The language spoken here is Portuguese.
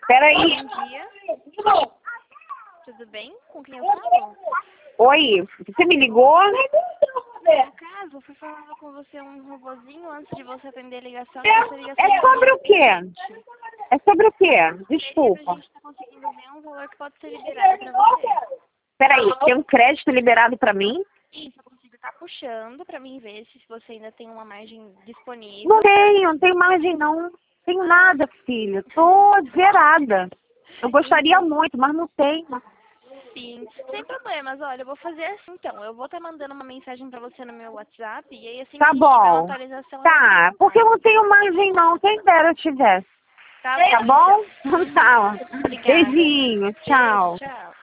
Peraí. Bom dia. Tudo bem? Com quem eu falo? Oi, você me ligou? No caso, eu fui falando com você um robozinho antes de você atender a ligação. E essa ligação É sobre o quê? É sobre o quê? Seria pra Desculpa. gente estar conseguindo ver um valor que pode ser liberado pra você. Peraí, tem um crédito liberado pra mim? Isso, eu consigo estar puxando pra mim ver se você ainda tem uma margem disponível. Não tenho margem não. Tenho nada, filha. Tô zerada. Eu gostaria muito, mas não tenho. Sim, sem problemas. Olha, eu vou fazer assim então. Eu vou estar mandando uma mensagem pra você no meu WhatsApp e aí assim que Tá a gente tiver uma bom. atualização... Tá, porque eu não tenho margem não. Quem dera eu tivesse. Tá Tá bom? então. Então tá. Obrigada. Beijinho, Beijo, tchau. tchau.